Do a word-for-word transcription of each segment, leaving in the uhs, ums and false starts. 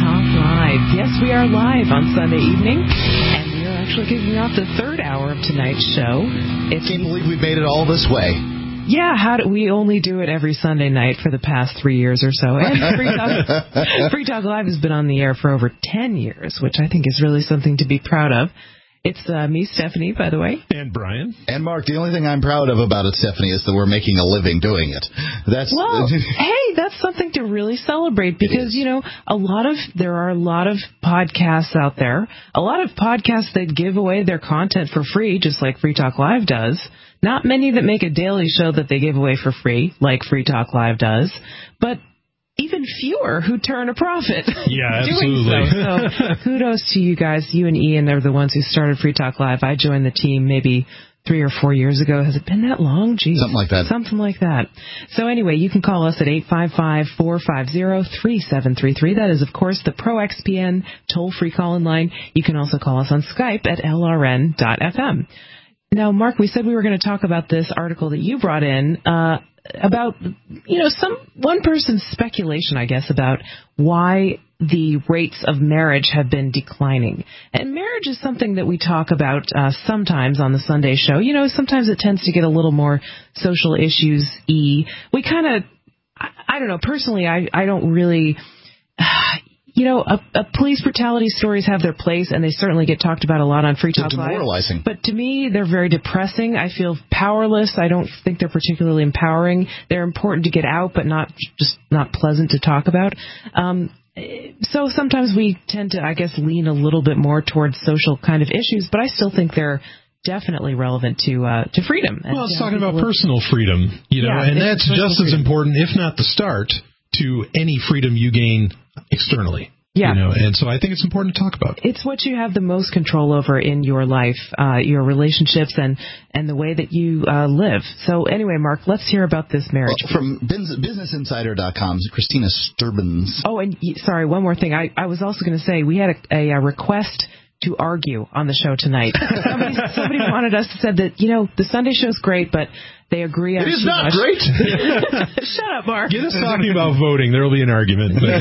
Talk Live. Yes, we are live on Sunday evening, and we are actually kicking off the third hour of tonight's show. I can't believe we've made it all this way. Yeah, how do we only do it every Sunday night for the past three years or so? And Free Talk, Free Talk Live has been on the air for over ten years, which I think is really something to be proud of. It's uh, me, Stephanie, by the way. And Brian. And Mark. The only thing I'm proud of about it, Stephanie, is that we're making a living doing it. That's well, hey, that's something to really celebrate because, you know, a lot of there are a lot of podcasts out there, a lot of podcasts that give away their content for free, just like Free Talk Live does. Not many that make a daily show that they give away for free, like Free Talk Live does, but even fewer who turn a profit yeah, doing so. So kudos to you guys. You and Ian are the ones who started Free Talk Live. I joined the team maybe three or four years ago. Has it been that long? Geez. Something like that. Something like that. So anyway, you can call us at eight five five, four five zero, three seven three three. That is, of course, the Pro X P N toll-free call-in line. You can also call us on Skype at L R N dot F M. Now, Mark, we said we were going to talk about this article that you brought in, uh, about, you know, some one person's speculation, I guess, about why the rates of marriage have been declining. And marriage is something that we talk about uh, sometimes on the Sunday show. You know, sometimes it tends to get a little more social issues-y. We kind of, I, I don't know, personally, I, I don't really... Uh, You know, a, a police brutality stories have their place, and they certainly get talked about a lot on Free Talk Live. Demoralizing. But to me, they're very depressing. I feel powerless. I don't think they're particularly empowering. They're important to get out, but not just not pleasant to talk about. Um, so sometimes we tend to, I guess, lean a little bit more towards social kind of issues, but I still think they're definitely relevant to uh, to freedom. Well, it's talking about personal freedom, you know, yeah, and that's just as freedom. important, if not the start, to any freedom you gain externally. Yeah. You know, and so I think it's important to talk about. It's what you have the most control over in your life, uh, your relationships, and, and the way that you uh, live. So anyway, Mark, let's hear about this marriage. Well, from business insider dot com's Christina Sturbins. Oh, and sorry, one more thing. I, I was also going to say we had a, a request to argue on the show tonight. somebody, somebody wanted us to say that, you know, the Sunday show's great, but they agree on it is too not much. great. Shut up, Mark. Get us talking about voting. There will be an argument. But.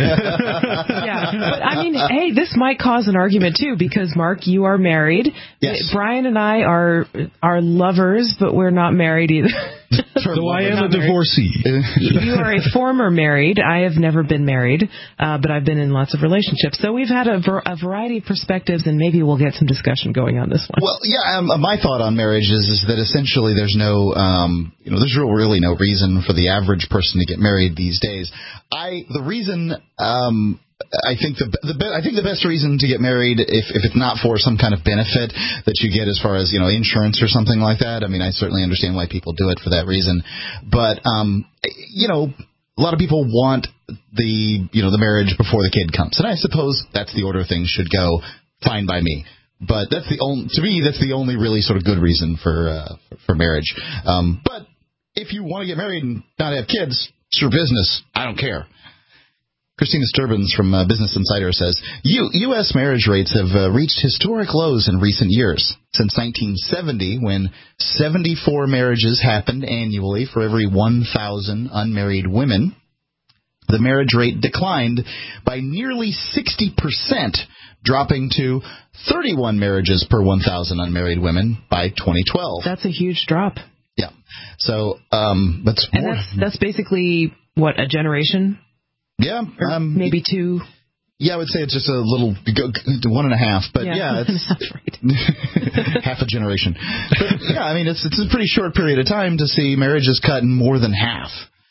yeah, but I mean, hey, this might cause an argument too because Mark, you are married. Yes. Brian and I are are lovers, but we're not married either. So I am a divorcee. You are a former married. I have never been married, uh, but I've been in lots of relationships. So we've had a, ver- a variety of perspectives, and maybe we'll get some discussion going on this one. Well, yeah, um, my thought on marriage is, is that essentially there's no, um, you know, there's really no reason for the average person to get married these days. I the reason. Um, I think the, the I think the best reason to get married, if if it's not for some kind of benefit that you get as far as, you know, insurance or something like that. I mean, I certainly understand why people do it for that reason, but um, you know, a lot of people want the you know the marriage before the kid comes, and I suppose that's the order things should go. Fine by me. But that's the only to me that's the only really sort of good reason for uh, for marriage. Um, but if you want to get married and not have kids, it's your business. I don't care. Christina Sturbins from uh, Business Insider says, U- U.S. marriage rates have uh, reached historic lows in recent years. Since nineteen seventy, when seventy-four marriages happened annually for every one thousand unmarried women, the marriage rate declined by nearly sixty percent, dropping to thirty-one marriages per one thousand unmarried women by twenty twelve. That's a huge drop. Yeah. So um, that's and more. That's, that's basically, what, a generation? Yeah, um, maybe two. Yeah, I would say it's just a little one and a half, but yeah, yeah it's half, right. half a generation. But yeah, I mean it's it's a pretty short period of time to see marriages cut in more than half.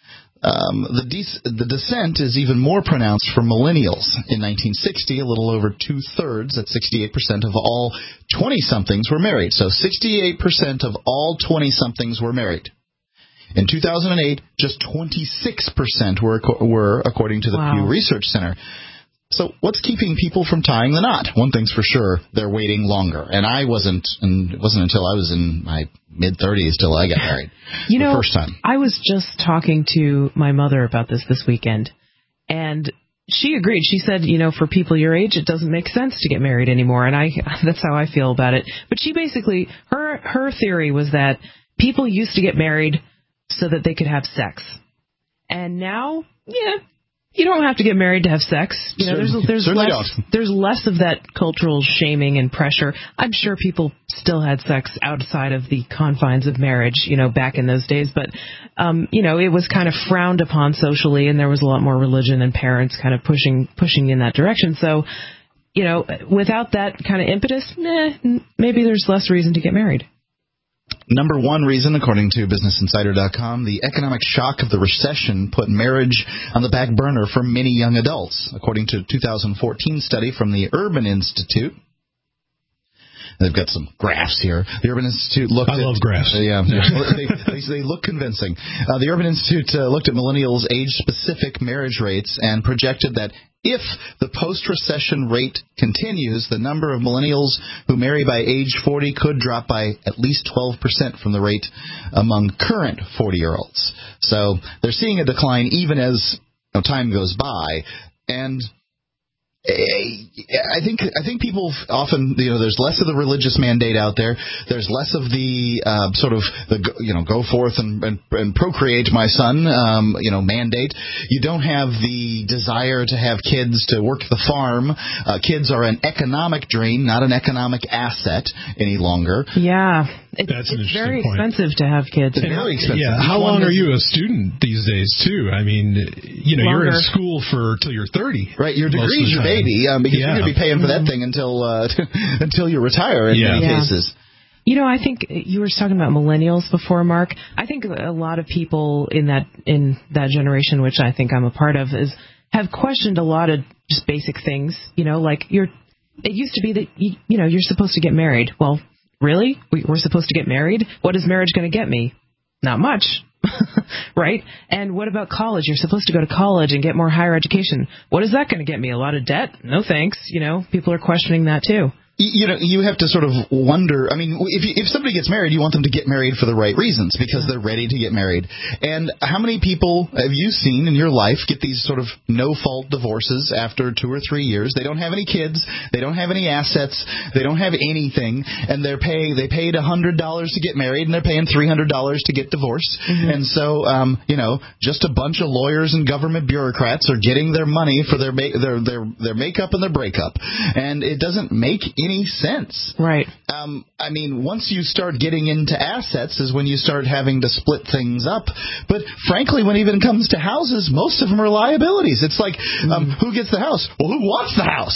Um, the de- the descent is even more pronounced for millennials. In nineteen sixty, a little over two thirds, at sixty-eight percent of all twenty-somethings were married. So sixty-eight percent of all twenty-somethings were married. In two thousand eight, just twenty-six percent were, were according to the wow. Pew Research Center. So what's keeping people from tying the knot? One thing's for sure, they're waiting longer. And I wasn't, and it wasn't until I was in my mid-thirties till I got married you the know, first time. I was just talking to my mother about this this weekend, and she agreed. She said, you know, for people your age, it doesn't make sense to get married anymore. And I that's how I feel about it. But she basically, her her theory was that people used to get married so that they could have sex. And now, yeah, You don't have to get married to have sex. You know, there's there's Certainly less don't. there's less of that cultural shaming and pressure. I'm sure people still had sex outside of the confines of marriage, you know, back in those days. But um, you know, it was kind of frowned upon socially, and there was a lot more religion and parents kind of pushing pushing in that direction. So, you know, without that kind of impetus, eh, maybe there's less reason to get married. Number one reason, according to Business Insider dot com, the economic shock of the recession put marriage on the back burner for many young adults, according to a two thousand fourteen study from the Urban Institute. They've got some graphs here. The Urban Institute looked I at... love graphs. Uh, yeah, they, they, they look convincing. Uh, the Urban Institute uh, looked at millennials' age-specific marriage rates and projected that if the post-recession rate continues, the number of millennials who marry by age forty could drop by at least twelve percent from the rate among current forty-year-olds. So they're seeing a decline even as you know, time goes by. And I think I think people often, you know, there's less of the religious mandate out there. There's less of the uh, sort of the you know go forth and, and, and procreate, my son, um, you know, mandate. You don't have the desire to have kids to work the farm. Uh, kids are an economic drain, not an economic asset any longer. Yeah, it, That's an it's interesting very point. expensive to have kids. It's very expensive. Yeah, how long are you a student these days, too? I mean, you know, Longer. you're in school for till you're thirty. Right, your most of degree's the your time. baby, um, because Yeah. you're going to be paying for that thing until uh, until you retire in Yeah. many Yeah. cases. You know, I think you were talking about millennials before, Mark. I think a lot of people in that in that generation, which I think I'm a part of, is have questioned a lot of just basic things. You know, like you're. It used to be that you, you know you're supposed to get married. Well, really, we, we're supposed to get married? What is marriage going to get me? Not much. Right? And what about college? You're supposed to go to college and get more higher education. What is that going to get me? A lot of debt? No thanks. You know, people are questioning that too. You know, you have to sort of wonder. I mean, if you, if somebody gets married, you want them to get married for the right reasons because they're ready to get married. And how many people have you seen in your life get these sort of no-fault divorces after two or three years? They don't have any kids, they don't have any assets, they don't have anything, and they're paying. They paid a hundred dollars to get married, and they're paying three hundred dollars to get divorced. Mm-hmm. And so, um, you know, just a bunch of lawyers and government bureaucrats are getting their money for their ma- their their their makeup and their breakup, and it doesn't make any Any sense. Right. Um, I mean, once you start getting into assets is when you start having to split things up. But frankly, when it even comes to houses, most of them are liabilities. It's like, um, who gets the house? Well, who wants the house?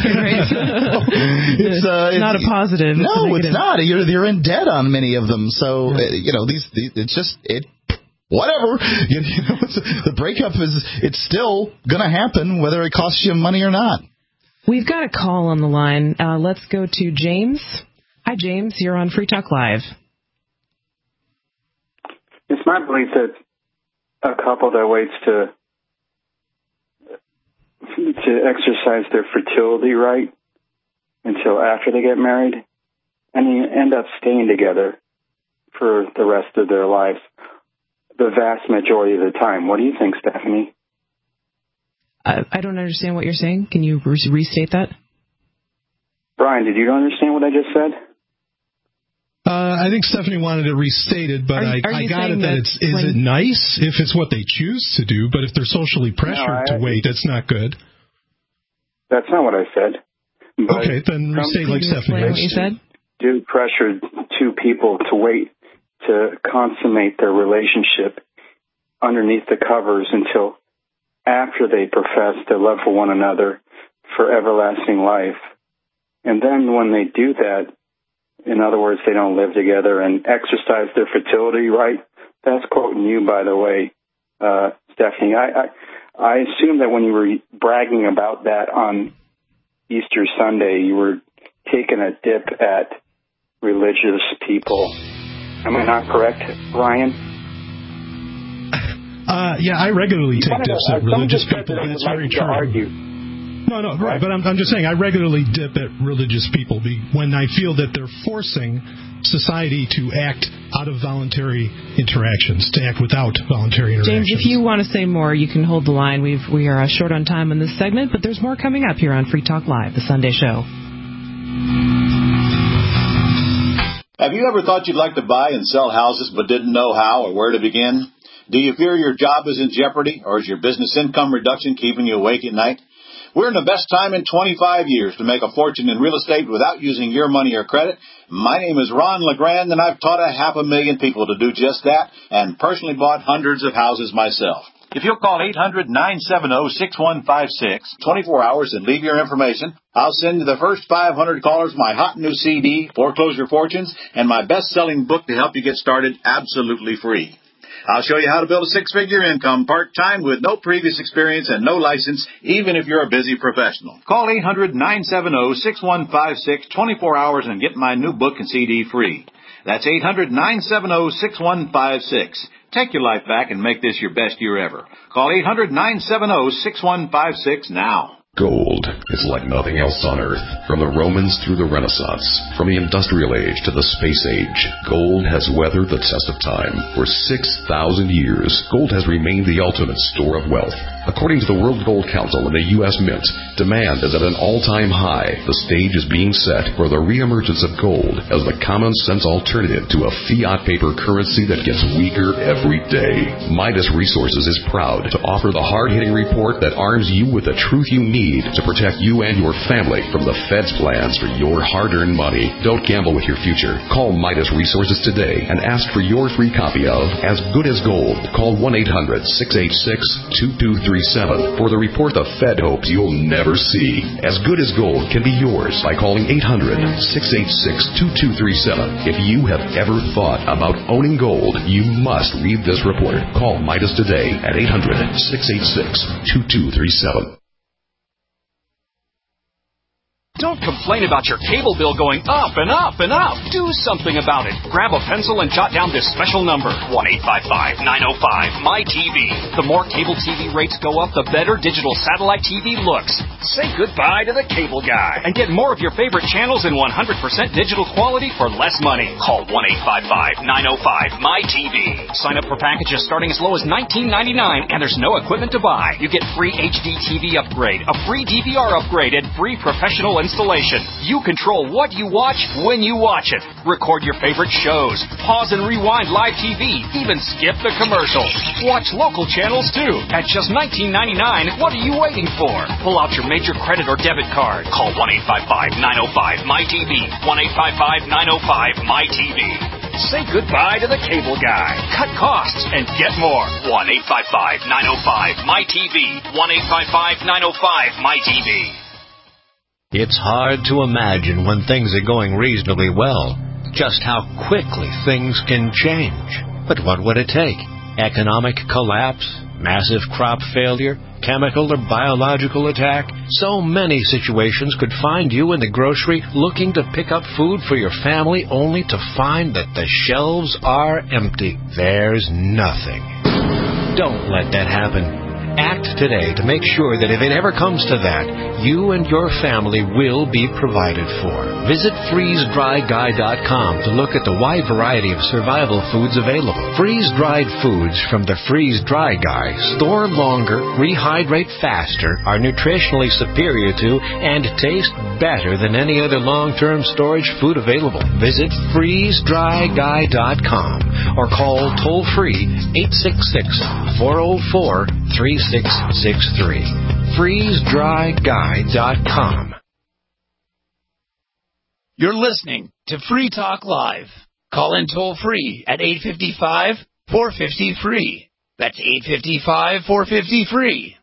it's, uh, it's not it's, a positive. No, it's, it's not. You're, you're in debt on many of them. So, uh, you know, these, these it's just, it, whatever. You, you know, it's, the breakup is, it's still going to happen whether it costs you money or not. We've got a call on the line. Uh, let's go to James. Hi, James. You're on Free Talk Live. It's my belief that a couple that waits to to exercise their fertility right until after they get married, and you end up staying together for the rest of their lives, the vast majority of the time. What do you think, Stephanie? Uh, I don't understand what you're saying. Can you re- restate that? Brian, did you understand what I just said? Uh, I think Stephanie wanted it restated, but are, I, are I got it that, that it's, is when... it nice if it's what they choose to do, but if they're socially pressured no, I, to wait, it's not good. That's not what I said. But okay, then restate like Stephanie. What you said? Do pressure two people to wait to consummate their relationship underneath the covers until after they profess their love for one another for everlasting life. And then when they do that, in other words, they don't live together and exercise their fertility right. That's quoting you, by the way, uh, Stephanie. I, I, I assume that when you were bragging about that on Easter Sunday, you were taking a dip at religious people. Am I not correct, Ryan? Uh, yeah, I regularly take dips at religious people. That's very true. Argue. No, no, right. But I'm, I'm just saying I regularly dip at religious people when I feel that they're forcing society to act out of voluntary interactions, to act without voluntary interactions. James, if you want to say more, you can hold the line. We've, we are short on time on this segment, but there's more coming up here on Free Talk Live, the Sunday show. Have you ever thought you'd like to buy and sell houses but didn't know how or where to begin? Do you fear your job is in jeopardy, or is your business income reduction keeping you awake at night? We're in the best time in twenty-five years to make a fortune in real estate without using your money or credit. My name is Ron LeGrand, and I've taught a half a million people to do just that and personally bought hundreds of houses myself. If you'll call eight hundred, nine seven zero, six one five six, twenty-four hours, and leave your information, I'll send you the first five hundred callers my hot new C D, Foreclosure Fortunes, and my best-selling book to help you get started absolutely free. I'll show you how to build a six-figure income part-time with no previous experience and no license, even if you're a busy professional. Call eight hundred, nine seven zero, six one five six, twenty-four hours, and get my new book and C D free. That's eight hundred, nine seven zero, six one five six. Take your life back and make this your best year ever. Call eight hundred, nine seven zero, six one five six now. Gold is like nothing else on Earth. From the Romans through the Renaissance, from the Industrial Age to the Space Age, gold has weathered the test of time. For six thousand years, gold has remained the ultimate store of wealth. According to the World Gold Council and the U S Mint, demand is at an all-time high. The stage is being set for the reemergence of gold as the common-sense alternative to a fiat paper currency that gets weaker every day. Midas Resources is proud to offer the hard-hitting report that arms you with the truth you need to protect you and your family from the Fed's plans for your hard-earned money. Don't gamble with your future. Call Midas Resources today and ask for your free copy of As Good as Gold. Call one eight hundred, six eight six, two two three seven for the report the Fed hopes you'll never see. As Good as Gold can be yours by calling eight hundred, six eight six, two two three seven. If you have ever thought about owning gold, you must read this report. Call Midas today at eight hundred, six eight six, two two three seven. Don't complain about your cable bill going up and up and up. Do something about it. Grab a pencil and jot down this special number, one eight five five, nine oh five, M Y T V. The more cable T V rates go up, the better digital satellite T V looks. Say goodbye to the cable guy and get more of your favorite channels in one hundred percent digital quality for less money. Call one eight five five, nine oh five, M Y T V. Sign up for packages starting as low as nineteen ninety-nine, and there's no equipment to buy. You get free H D T V upgrade, a free D V R upgrade, and free professional installation. You control what you watch when you watch it. Record your favorite shows. Pause and rewind live T V. Even skip the commercials. Watch local channels too. At just nineteen ninety-nine, what are you waiting for? Pull out your major credit or debit card. Call one eight five five, nine oh five, M Y T V. one eight five five, nine oh five, M Y T V. Say goodbye to the cable guy. Cut costs and get more. one eight five five, nine oh five, M Y T V. one eight five five, nine oh five, M Y T V. It's hard to imagine when things are going reasonably well, just how quickly things can change. But what would it take? Economic collapse? Massive crop failure? Chemical or biological attack? So many situations could find you in the grocery looking to pick up food for your family only to find that the shelves are empty. There's nothing. Don't let that happen. Act today to make sure that if it ever comes to that, you and your family will be provided for. Visit freeze dry guy dot com to look at the wide variety of survival foods available. Freeze-dried foods from the Freeze Dry Guy store longer, rehydrate faster, are nutritionally superior to, and taste better than any other long-term storage food available. Visit freeze dry guy dot com or call toll-free eight six six, four oh four, three six six three. freeze dry guy dot com. You're listening to Free Talk Live. Call in toll free at eight five five, four five zero, free. That's eight five five, four five zero, free.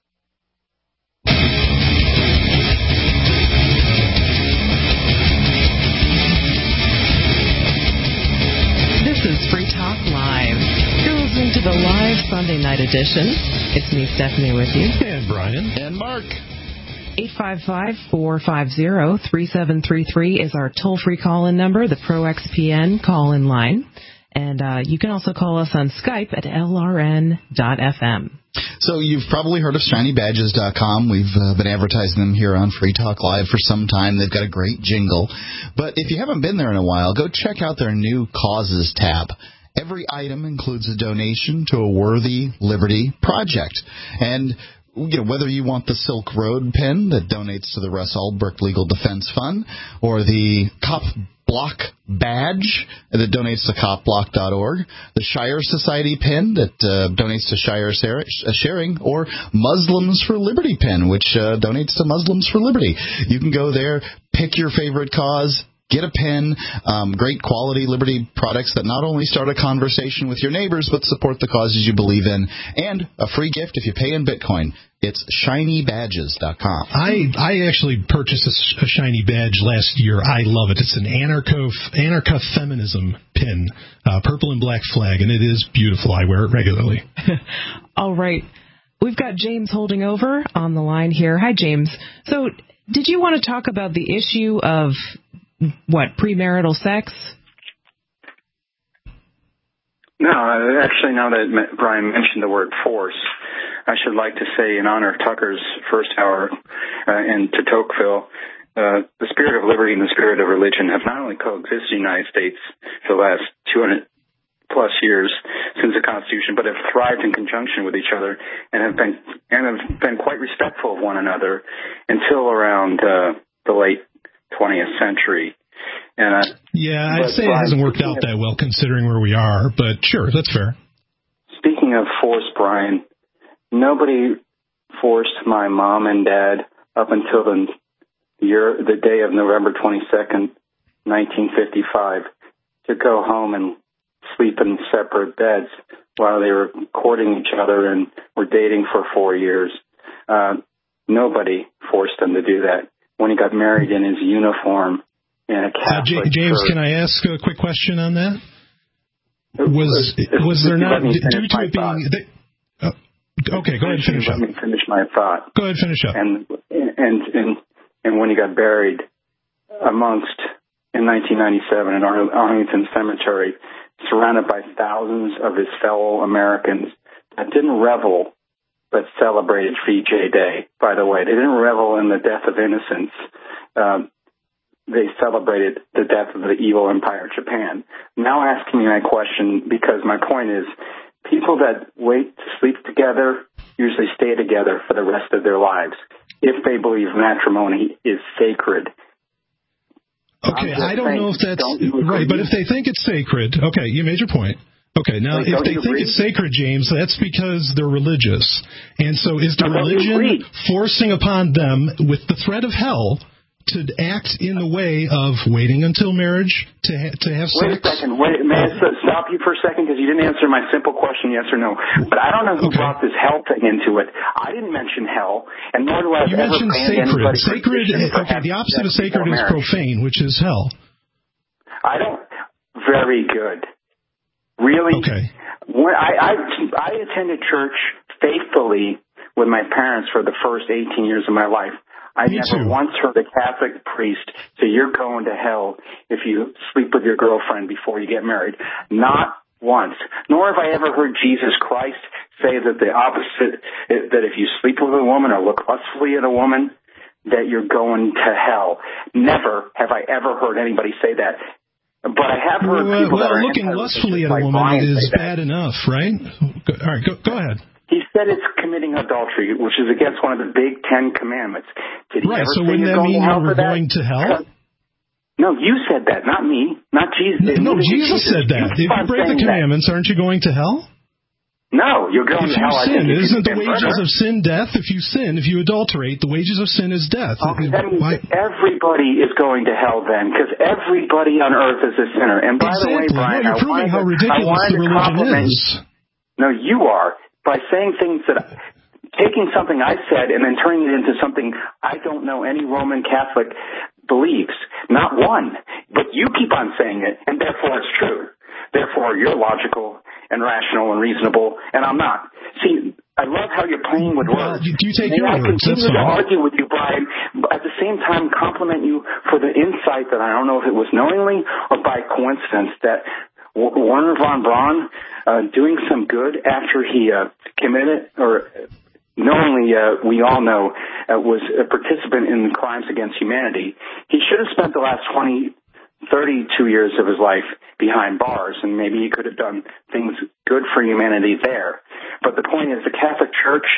This is Free Talk Live. You're listening to the live Sunday night edition. It's me, Stephanie, with you. And Brian. And Mark. eight five five, four five zero, three seven three three is our toll-free call-in number, the Pro X P N call-in line. And uh, you can also call us on Skype at L R N dot F M. So you've probably heard of shiny badges dot com. We've uh, been advertising them here on Free Talk Live for some time. They've got a great jingle. But if you haven't been there in a while, go check out their new Causes tab. Every item includes a donation to a worthy liberty project. And you know, whether you want the Silk Road pin that donates to the Russ Ulbricht Legal Defense Fund or the Cop Block badge that donates to cop block dot org, the Shire Society pin that uh, donates to Shire Sharing, or Muslims for Liberty pin, which uh, donates to Muslims for Liberty. You can go there, pick your favorite cause, get a pin, um, great quality Liberty products that not only start a conversation with your neighbors, but support the causes you believe in, and a free gift if you pay in Bitcoin. It's shiny badges dot com. I, I actually purchased a, a shiny badge last year. I love it. It's an anarcho anarcha-feminism pin, uh, purple and black flag, and it is beautiful. I wear it regularly. All right. We've got James holding over on the line here. Hi, James. So did you want to talk about the issue of what, premarital sex? No, actually, now that Brian mentioned the word force, I should like to say in honor of Tucker's first hour uh, and to Tocqueville, uh, the spirit of liberty and the spirit of religion have not only coexisted in the United States for the last two hundred plus years since the Constitution, but have thrived in conjunction with each other and have been and have been quite respectful of one another until around uh, the late twentieth century. And I, yeah, I'd say it hasn't worked out that well considering where we are, but sure, that's fair. Speaking of force, Brian, nobody forced my mom and dad up until the year, the day of November twenty-second, nineteen fifty-five, to go home and sleep in separate beds while they were courting each other and were dating for four years. Uh, nobody forced them to do that. When he got married in his uniform in a Catholic uh, J- James, church. Can I ask a quick question on that? Was was there not, due to it being... They, uh, okay, go ahead and finish Let up. me finish my thought. Go ahead and finish up. And, and, and, and when he got buried amongst, in nineteen ninety-seven in Arlington Cemetery, surrounded by thousands of his fellow Americans that didn't revel but celebrated V J Day, by the way. They didn't revel in the death of innocents. Um, they celebrated the death of the evil empire of Japan. Now asking me my question, because my point is, people that wait to sleep together usually stay together for the rest of their lives if they believe matrimony is sacred. Okay, I don't know if that's right, but if they think it's sacred, okay, you made your point. Okay, now Wait, if they think agree? it's sacred, James, that's because they're religious. And so is the No, religion forcing upon them with the threat of hell to act in the way of waiting until marriage to ha- to have Wait sex? a second. Wait, may I stop you for a second because you didn't answer my simple question, yes or no. But I don't know who okay. brought this hell thing into it. I didn't mention hell, and nor do I You ever mentioned banned sacred. anybody Sacred. Okay, the opposite of sacred is profane, which is hell. I don't. Very good. Really? Okay. When I, I I attended church faithfully with my parents for the first eighteen years of my life. I Me never too. once heard a Catholic priest say you're going to hell if you sleep with your girlfriend before you get married. Not once. Nor have I ever heard Jesus Christ say that the opposite, that if you sleep with a woman or look lustfully at a woman, that you're going to hell. Never have I ever heard anybody say that. But I have heard well, people well, that are looking lustfully at a like woman Brian is say that. bad enough, right? Go, all right, go, go ahead. He said it's committing adultery, which is against one of the big Ten Commandments. Did he Right, ever so say wouldn't you're that going mean to hell you for were that? going to hell? No, you said that, not me, not Jesus. No, no Jesus said that. If you break the commandments, that. aren't you going to hell? No, you're going if to hell. If you sin, isn't the wages murder. of sin death? If you sin, if you adulterate, the wages of sin is death. Okay, that means everybody is going to hell then, because everybody on earth is a sinner. And by exactly. the way, Brian, no, you're I proving how to, ridiculous the religion is. No, you are, by saying things that, taking something I said and then turning it into something I don't know any Roman Catholic believes. Not one. But you keep on saying it, and therefore it's true. Therefore, you're logical and rational and reasonable, and I'm not. See, I love how you're playing with well, words. Do you take May your I words? continue to argue with you, Brian, but at the same time compliment you for the insight that I don't know if it was knowingly or by coincidence that Wernher von Braun, uh, doing some good after he uh, committed, or knowingly, uh, we all know, uh, was a participant in crimes against humanity. He should have spent the last twenty, thirty-two years of his life behind bars, and maybe he could have done things good for humanity there. But the point is, the Catholic Church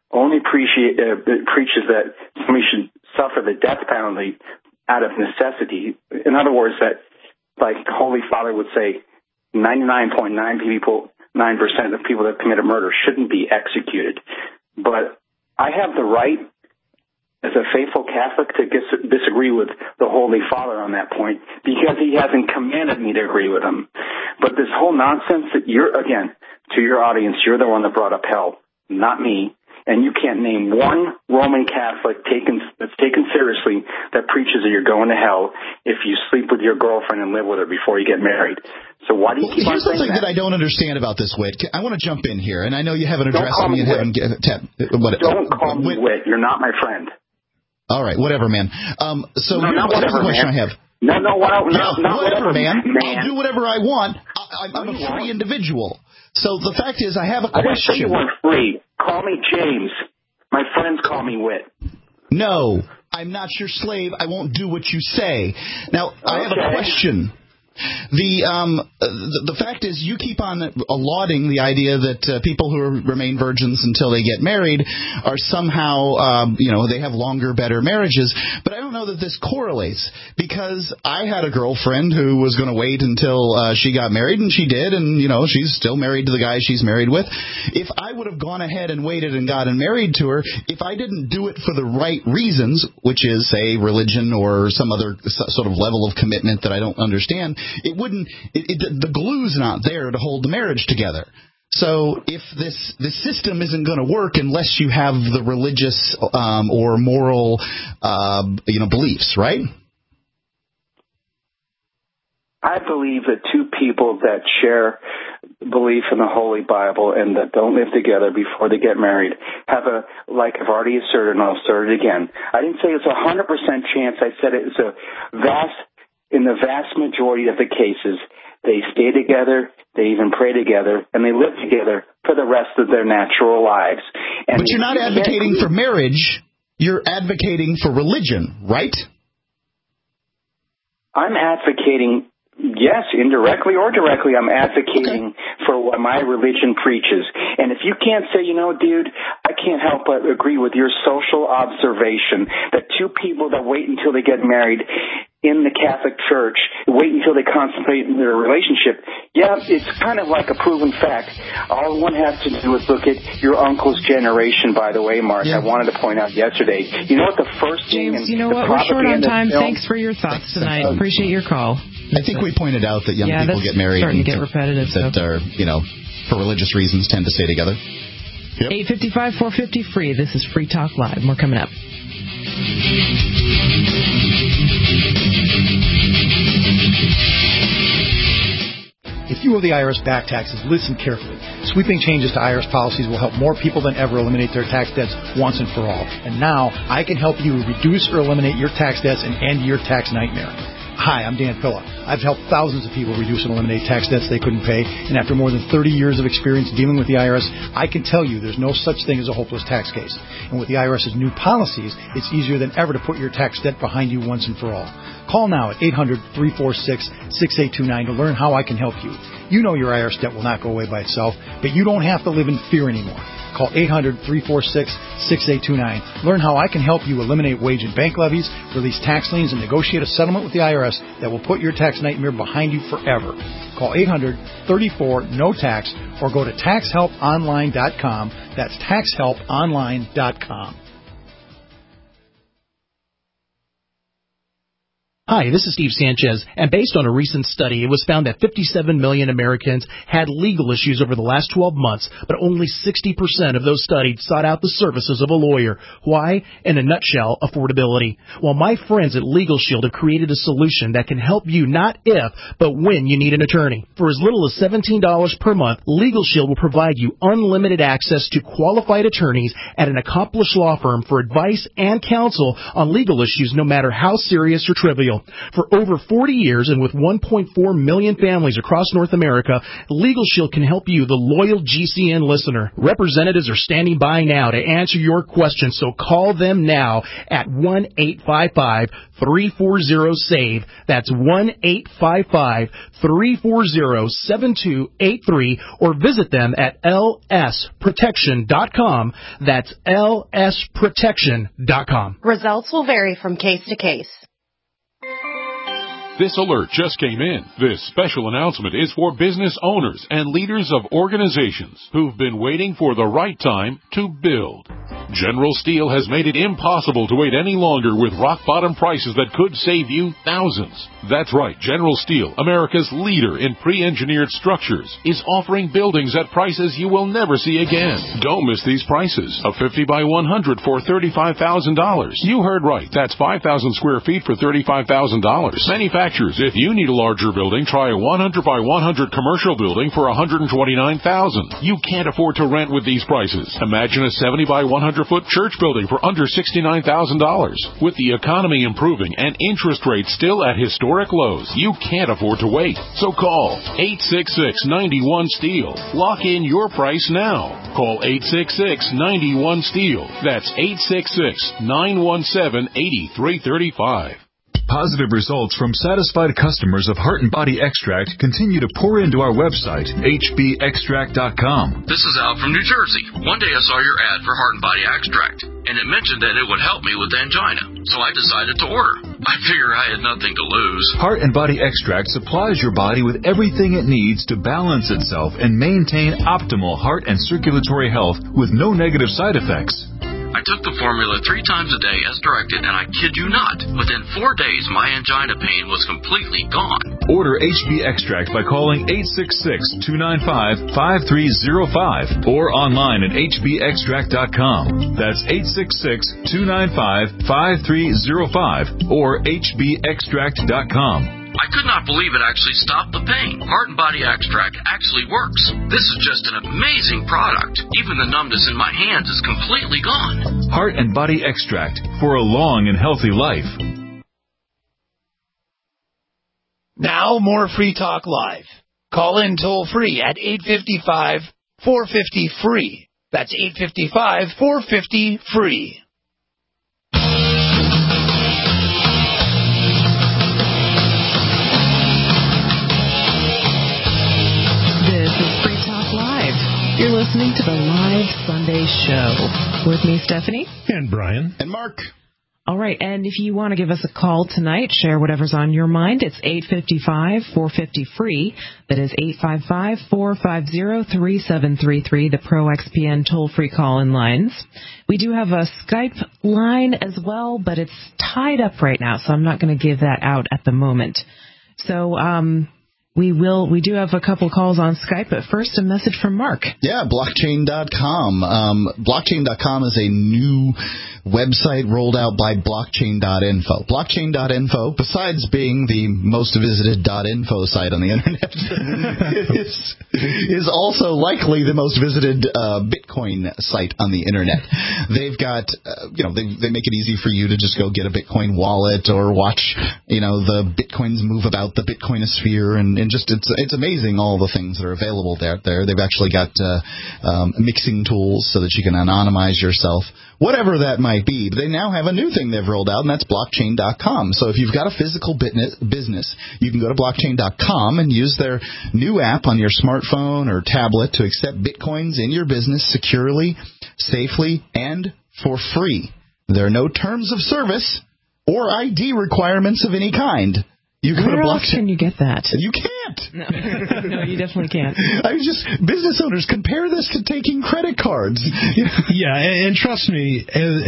only appreciate, uh, preaches that somebody should suffer the death penalty out of necessity. In other words, that like the Holy Father would say, ninety-nine point nine people, nine percent of people that committed murder shouldn't be executed. But I have the right, as a faithful Catholic, to dis- disagree with the Holy Father on that point because he hasn't commanded me to agree with him. But this whole nonsense that you're, again, to your audience, you're the one that brought up hell, not me. And you can't name one Roman Catholic taken, that's taken seriously that preaches that you're going to hell if you sleep with your girlfriend and live with her before you get married. So why do you well, keep here's on saying something that? that I don't understand about this, Whit. I want to jump in here, and I know you haven't Don't addressed call me me and haven't Whit. get, uh, what, Don't uh, call me Whit. Whit. You're not my friend. All right, whatever, man. Um, so No, here's, not here's whatever, the question man. I have. No, no, no, no, Yeah, not whatever, whatever, man. man. I'll do whatever I want. I, I'm No, a you free won't. individual. So the fact is, I have a I didn't say question. you weren't free. Call me James. My friends call me Whit. No, I'm not your slave. I won't do what you say. Now, I have a Okay. question. The um the, the fact is, you keep on lauding the idea that uh, people who are, remain virgins until they get married are somehow um, you know they have longer, better marriages. But I don't know that this correlates, because I had a girlfriend who was going to wait until uh, she got married, and she did, and you know she's still married to the guy she's married with. If I would have gone ahead and waited and gotten married to her, if I didn't do it for the right reasons, which is say religion or some other sort of level of commitment that I don't understand, it wouldn't. It, it, the glue's not there to hold the marriage together. So if this this system isn't going to work unless you have the religious um, or moral, uh, you know, beliefs, right? I believe that two people that share belief in the Holy Bible and that don't live together before they get married have a, like I've already asserted and I'll assert it again. I didn't say it's a one hundred percent chance. I said it's a vast, in the vast majority of the cases, they stay together, they even pray together, and they live together for the rest of their natural lives. And but you're not advocating for marriage. You're advocating for religion, right? I'm advocating, yes, indirectly or directly, I'm advocating okay. for what my religion preaches. And if you can't say, you know, dude, I can't help but agree with your social observation that two people that wait until they get married in the Catholic Church, wait until they consummate their relationship, yeah, it's kind of like a proven fact. All one has to do is look at your uncle's generation, by the way, Mark. Yeah. I wanted to point out yesterday. You know what the first James, thing... you know what? We're short on time. Film, Thanks for your thoughts tonight. Appreciate your call. I think we pointed out that young yeah, people get married starting to get repetitive, that so. are, you know, for religious reasons tend to stay together. Yep. eight five five, four five zero, free. This is Free Talk Live. More coming up. If you owe the I R S back taxes, listen carefully. Sweeping changes to I R S policies will help more people than ever eliminate their tax debts once and for all. And now, I can help you reduce or eliminate your tax debts and end your tax nightmare. Hi, I'm Dan Pilla. I've helped thousands of people reduce and eliminate tax debts they couldn't pay, and after more than thirty years of experience dealing with the I R S, I can tell you there's no such thing as a hopeless tax case. And with the I R S's new policies, it's easier than ever to put your tax debt behind you once and for all. Call now at eight hundred, three four six, six eight two nine to learn how I can help you. You know your I R S debt will not go away by itself, but you don't have to live in fear anymore. Call eight hundred, three four six, six eight two nine. Learn how I can help you eliminate wage and bank levies, release tax liens, and negotiate a settlement with the I R S that will put your tax nightmare behind you forever. Call eight hundred, three four, N O tax or go to tax help online dot com. That's tax help online dot com. Hi, this is Steve Sanchez, and based on a recent study, it was found that fifty-seven million Americans had legal issues over the last twelve months, but only sixty percent of those studied sought out the services of a lawyer. Why? In a nutshell, affordability. Well, my friends at Legal Shield have created a solution that can help you not if, but when you need an attorney. For as little as seventeen dollars per month, Legal Shield will provide you unlimited access to qualified attorneys at an accomplished law firm for advice and counsel on legal issues, no matter how serious or trivial. Steel. For over forty years and with one point four million families across North America, Legal Shield can help you, the loyal G C N listener. Representatives are standing by now to answer your questions, so call them now at one eight five five, three four zero, SAVE. That's one eight five five, three four zero, seven two eight three, or visit them at L S protection dot com. That's L S protection dot com. Results will vary from case to case. This alert just came in. This special announcement is for business owners and leaders of organizations who've been waiting for the right time to build. General Steel has made it impossible to wait any longer with rock-bottom prices that could save you thousands. That's right, General Steel, America's leader in pre-engineered structures, is offering buildings at prices you will never see again. Don't miss these prices. A fifty by one hundred for thirty-five thousand dollars. You heard right. That's five thousand square feet for thirty-five thousand dollars. Manufacturers, if you need a larger building, try a one hundred by one hundred commercial building for one hundred twenty-nine thousand dollars. You can't afford to rent with these prices. Imagine a seventy by one hundred foot church building for under sixty-nine thousand dollars. With the economy improving and interest rates still at historic lows, you can't afford to wait. So call eight six six, nine one, STEEL. Lock in your price now. Call eight six six, nine one, STEEL. That's eight six six, nine one seven, eight three three five. Positive results from satisfied customers of Heart and Body Extract continue to pour into our website, H B extract dot com. This is Al from New Jersey. One day I saw your ad for Heart and Body Extract, and it mentioned that it would help me with angina, so I decided to order. I figure I had nothing to lose. Heart and Body Extract supplies your body with everything it needs to balance itself and maintain optimal heart and circulatory health with no negative side effects. I took the formula three times a day as directed, and I kid you not, within four days my angina pain was completely gone. Order H B Extract by calling eight six six, two nine five, five three zero five or online at H B extract dot com. That's eight six six, two nine five, five three zero five or H B extract dot com. I could not believe it actually stopped the pain. Heart and Body Extract actually works. This is just an amazing product. Even the numbness in my hands is completely gone. Heart and Body Extract for a long and healthy life. Now more Free Talk Live. Call in toll free at eight five five, four five zero, free. That's eight five five, four five zero, free. You're listening to the live Sunday show with me, Stephanie. And Brian. And Mark. All right, and if you want to give us a call tonight, share whatever's on your mind, it's eight five five, four five zero, free. That is eight five five, four five zero, three seven three three, the Pro X P N toll-free call-in lines. We do have a Skype line as well, but it's tied up right now, so I'm not going to give that out at the moment. So, um... We will. We do have a couple calls on Skype, but first a message from Mark. Yeah, blockchain dot com. Um, blockchain dot com is a new website rolled out by blockchain dot info. blockchain dot info, besides being the most visited .info site on the internet, is, is also likely the most visited uh, Bitcoin site on the internet. They've got, uh, you know, they, they make it easy for you to just go get a Bitcoin wallet or watch, you know, the Bitcoins move about the Bitcoinosphere and And just it's it's amazing all the things that are available there. There, they've actually got uh, um, mixing tools so that you can anonymize yourself, whatever that might be. But they now have a new thing they've rolled out, and that's blockchain dot com. So if you've got a physical business, you can go to blockchain dot com and use their new app on your smartphone or tablet to accept Bitcoins in your business securely, safely, and for free. There are no terms of service or I D requirements of any kind. You go Where to else can you get that? You can't. No, no, you definitely can't. I mean, just business owners, compare this to taking credit cards. Yeah, and, and trust me,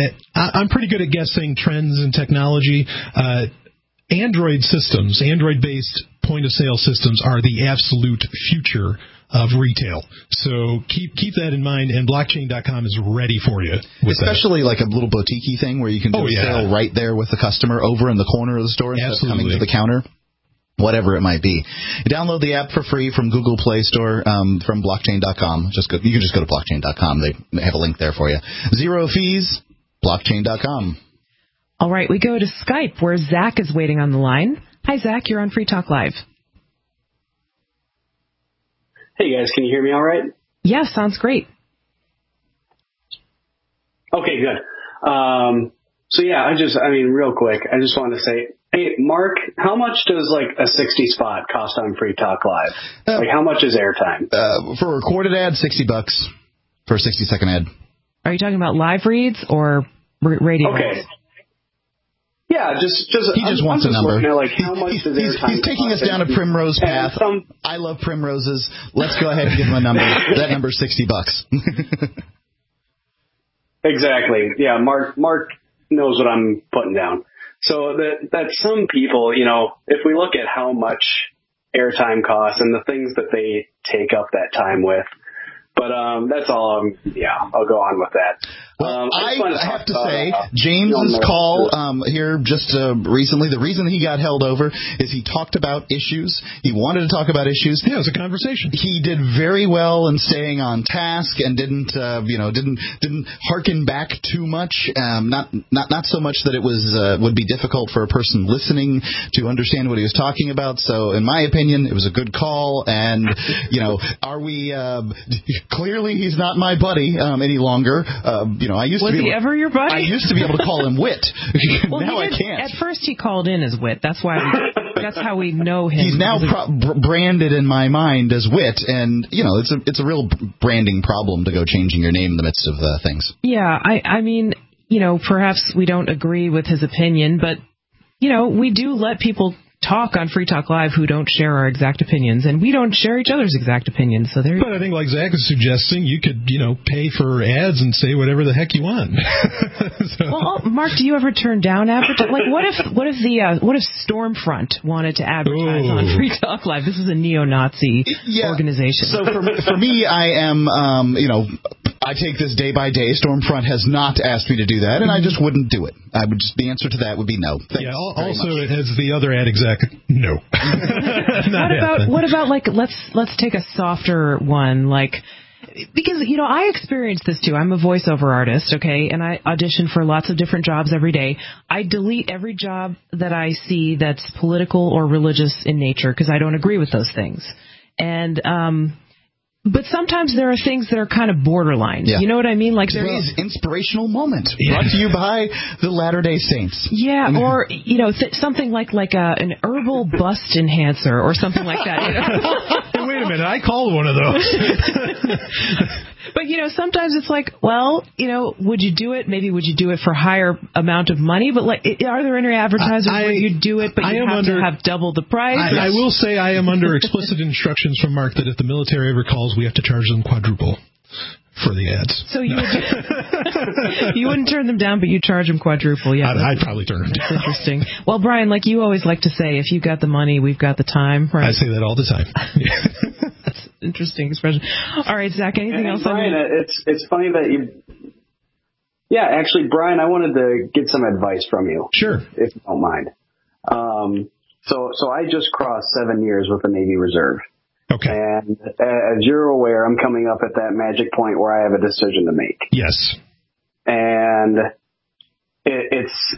I'm pretty good at guessing trends in technology. Uh, Android systems, Android-based point-of-sale systems are the absolute future of retail. So keep keep that in mind, and blockchain dot com is ready for you. Especially that. like a little boutique-y thing where you can do oh, a yeah. sale right there with the customer over in the corner of the store instead Absolutely. of coming to the counter. Whatever it might be. You download the app for free from Google Play Store, um, from blockchain dot com. Just go, you can just go to blockchain dot com. They have a link there for you. Zero fees, blockchain dot com. All right, we go to Skype, where Zach is waiting on the line. Hi, Zach. You're on Free Talk Live. Hey, guys. Can you hear me all right? Yeah, sounds great. Okay, good. Um, so, yeah, I just, I mean, real quick, I just wanted to say, hey, Mark, how much does, like, a sixty spot cost on Free Talk Live? Uh, like, how much is airtime? Uh, for a recorded ad, sixty bucks for a sixty second ad. Are you talking about live reads or r- radio Okay. ads? Yeah, just, just he just I'm, wants I'm just a number. At, like, how much does he's, airtime he's taking cost? us down a primrose path. Some... I love primroses. Let's go ahead and give him a number. That number's sixty bucks. Exactly. Yeah, Mark Mark knows what I'm putting down. So that that some people, you know, if we look at how much airtime costs and the things that they take up that time with, but um, that's all. Um, yeah, I'll go on with that. Well, um, I, I, I have to say, uh, James's call um, here just uh, recently, the reason he got held over is he talked about issues. He wanted to talk about issues. Yeah, it was a conversation. He did very well in staying on task and didn't, uh, you know, didn't didn't hearken back too much. Um, not not not so much that it was uh, would be difficult for a person listening to understand what he was talking about. So, in my opinion, it was a good call. And you know, are we uh, clearly he's not my buddy um, any longer. Uh, you know. I used was to be he able, ever your buddy? I used to be able to call him Wit. well, now did, I can't. At first, he called in as Wit. That's why. We, that's how we know him. He's now pro- branded in my mind as Wit, and you know, it's a it's a real branding problem to go changing your name in the midst of uh, things. Yeah, I I mean, you know, perhaps we don't agree with his opinion, but you know, we do let people talk on Free Talk Live who don't share our exact opinions, and we don't share each other's exact opinions. So there. But I think, like Zach is suggesting, you could, you know, pay for ads and say whatever the heck you want. so. Well, Mark, do you ever turn down advertising? Like, what if, what if the, uh, what if Stormfront wanted to advertise Ooh. on Free Talk Live? This is a neo-Nazi yeah. organization. So for for me, I am, um, you know. I take this day by day. Stormfront has not asked me to do that, and I just wouldn't do it. I would just the answer to that would be no. Thanks yeah. Also, much. As the other ad exec, no. what about what about like let's let's take a softer one, like because you know I experience this too. I'm a voiceover artist, okay, and I audition for lots of different jobs every day. I delete every job that I see that's political or religious in nature because I don't agree with those things, and um. But sometimes there are things that are kind of borderline. Yeah. You know what I mean? Like Today's inspirational moment yeah. brought to you by the Latter-day Saints. Yeah, or you know th- something like like a, an herbal bust enhancer or something like that. You know? Hey, wait a minute! I called one of those. But you know, sometimes it's like, well, you know, would you do it? Maybe would you do it for a higher amount of money? But like, are there any advertisers I, where you do it, but you have under, to have double the price? I, I will say I am under explicit instructions from Mark that if the military ever calls, we have to charge them quadruple for the ads. So you would, you wouldn't turn them down, but you charge them quadruple. Yeah, I'd, I'd probably turn them down. That's interesting. Well, Brian, like you always like to say, if you got the money, we've got the time. Right? I say that all the time. That's an interesting expression. All right, Zach, anything and else? Brian, on it's it's funny that you. Yeah, actually, Brian, I wanted to get some advice from you. Sure, if you don't mind. Um, so so I just crossed seven years with the Navy Reserve. Okay. And as you're aware, I'm coming up at that magic point where I have a decision to make. Yes. And it, it's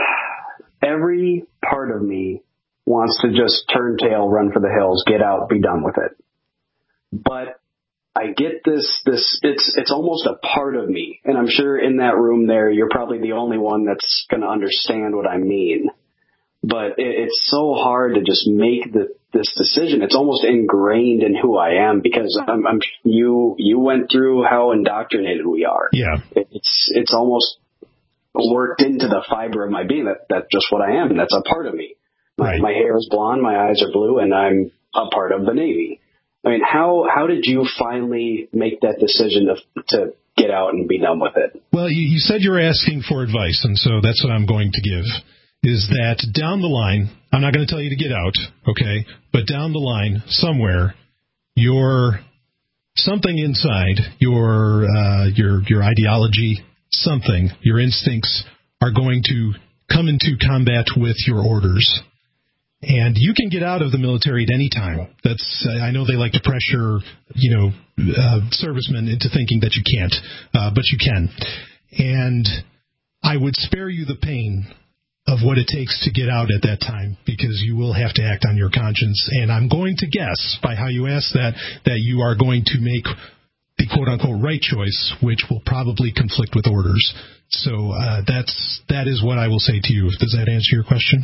every part of me wants to just turn tail, run for the hills, get out, be done with it. But I get this, this, it's, it's almost a part of me. And I'm sure in that room there, you're probably the only one that's going to understand what I mean. But it, it's so hard to just make the, this decision. It's almost ingrained in who I am because I'm, I'm, you, you went through how indoctrinated we are. Yeah. It's, it's almost worked into the fiber of my being that that's just what I am. That's a part of me. My, right. my hair is blonde, my eyes are blue, and I'm a part of the Navy. I mean, how, how did you finally make that decision to, to get out and be done with it? Well, you, you said you were asking for advice, and so that's what I'm going to give. Is that down the line, I'm not going to tell you to get out, okay, but down the line, somewhere, your, something inside, your, uh, your, your ideology, something, your instincts are going to come into combat with your orders. And you can get out of the military at any time. That's, uh, I know they like to pressure, you know, uh, servicemen into thinking that you can't, uh, but you can. And I would spare you the pain of what it takes to get out at that time, because you will have to act on your conscience. And I'm going to guess, by how you ask that, that you are going to make the quote-unquote right choice, which will probably conflict with orders. So uh, that's that is what I will say to you. Does that answer your question?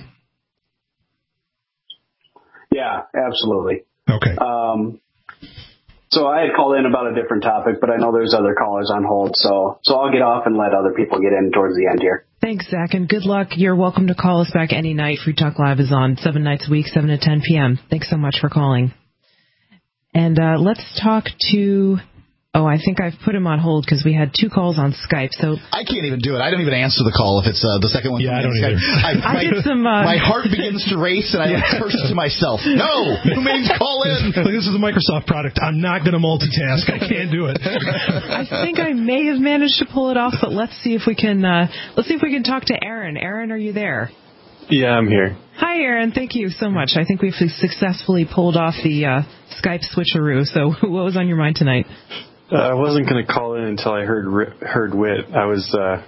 Yeah, absolutely. Okay. Um, so I had called in about a different topic, but I know there's other callers on hold, so so I'll get off and let other people get in towards the end here. Thanks, Zach, and good luck. You're welcome to call us back any night. Free Talk Live is on seven nights a week, seven to ten p.m. Thanks so much for calling. And uh, let's talk to... Oh, I think I've put him on hold because we had two calls on Skype. So I can't even do it. I don't even answer the call if it's uh, the second one. Yeah, I don't either. I, I my, get some, uh, my heart begins to race, and I like, curse to myself. No, who made call in? This is a Microsoft product. I'm not going to multitask. I can't do it. I think I may have managed to pull it off, but let's see if we can. Uh, let's see if we can talk to Aaron. Aaron, are you there? Yeah, I'm here. Hi, Aaron. Thank you so much. I think we've successfully pulled off the uh, Skype switcheroo. So, what was on your mind tonight? Uh, I wasn't going to call in until I heard heard Wit. I was. Uh...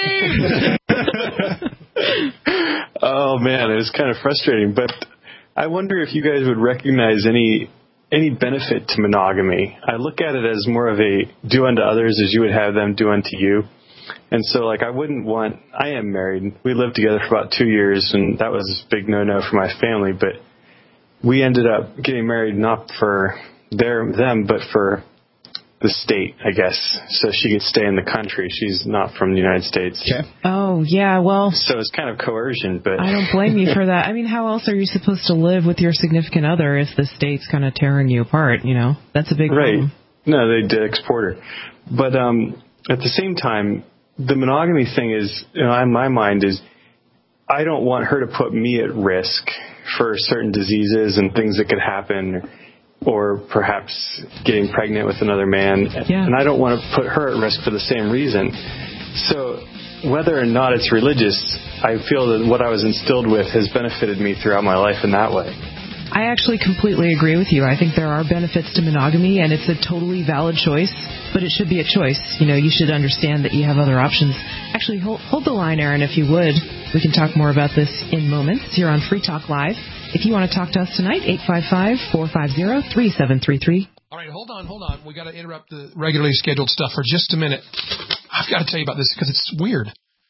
oh man, it was kind of frustrating. But I wonder if you guys would recognize any any benefit to monogamy. I look at it as more of a do unto others as you would have them do unto you. And so, like, I wouldn't want. I am married. We lived together for about two years, and that was a big no-no for my family. But we ended up getting married not for their them, but for the state, I guess, so she could stay in the country. She's not from the United States. Okay. Oh, yeah, well... So it's kind of coercion, but... I don't blame you for that. I mean, how else are you supposed to live with your significant other if the state's kind of tearing you apart, you know? That's a big right. problem. No, they did export her. But um, at the same time, the monogamy thing is, you know, in my mind, is I don't want her to put me at risk for certain diseases and things that could happen, or perhaps getting pregnant with another man. Yeah. And I don't want to put her at risk for the same reason. So whether or not it's religious, I feel that what I was instilled with has benefited me throughout my life in that way. I actually completely agree with you. I think there are benefits to monogamy, and it's a totally valid choice, but it should be a choice. You know, you should understand that you have other options. Actually, hold, hold the line, Aaron, if you would. We can talk more about this in moments here on Free Talk Live. If you want to talk to us tonight, eight five five, four five zero, three seven three three. All right, hold on, hold on. We got to interrupt the regularly scheduled stuff for just a minute. I've got to tell you about this because it's weird.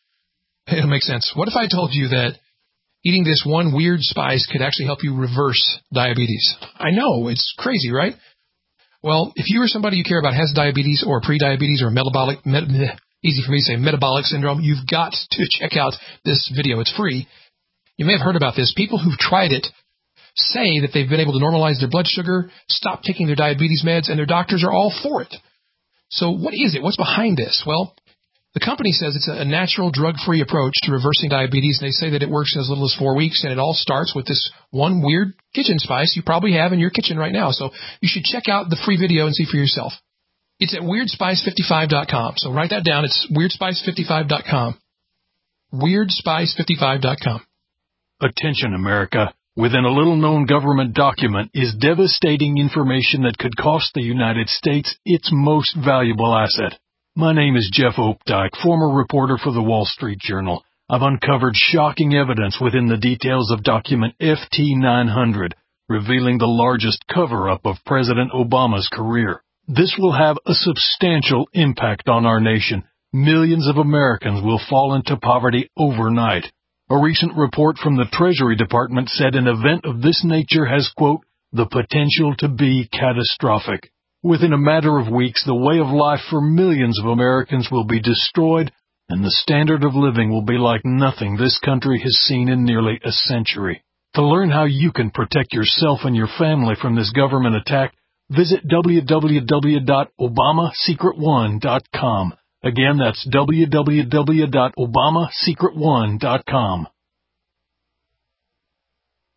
It'll make sense. What if I told you that eating this one weird spice could actually help you reverse diabetes? I know, it's crazy, right? Well, if you or somebody you care about has diabetes or pre-diabetes or metabolic, met, easy for me to say, metabolic syndrome, you've got to check out this video. It's free. You may have heard about this. People who've tried it say that they've been able to normalize their blood sugar, stop taking their diabetes meds, and their doctors are all for it. So what is it? What's behind this? Well, the company says it's a natural, drug-free approach to reversing diabetes, and they say that it works in as little as four weeks, and it all starts with this one weird kitchen spice you probably have in your kitchen right now. So you should check out the free video and see for yourself. It's at weird spice fifty-five dot com. So write that down. It's weird spice fifty-five dot com. weird spice fifty-five dot com. Attention, America. Within a little-known government document is devastating information that could cost the United States its most valuable asset. My name is Jeff Opdyke, former reporter for the Wall Street Journal. I've uncovered shocking evidence within the details of document F T nine hundred, revealing the largest cover-up of President Obama's career. This will have a substantial impact on our nation. Millions of Americans will fall into poverty overnight. A recent report from the Treasury Department said an event of this nature has, quote, the potential to be catastrophic. Within a matter of weeks, the way of life for millions of Americans will be destroyed, and the standard of living will be like nothing this country has seen in nearly a century. To learn how you can protect yourself and your family from this government attack, visit w w w dot obama secret one dot com. Again, that's w w w dot obama secret one dot com.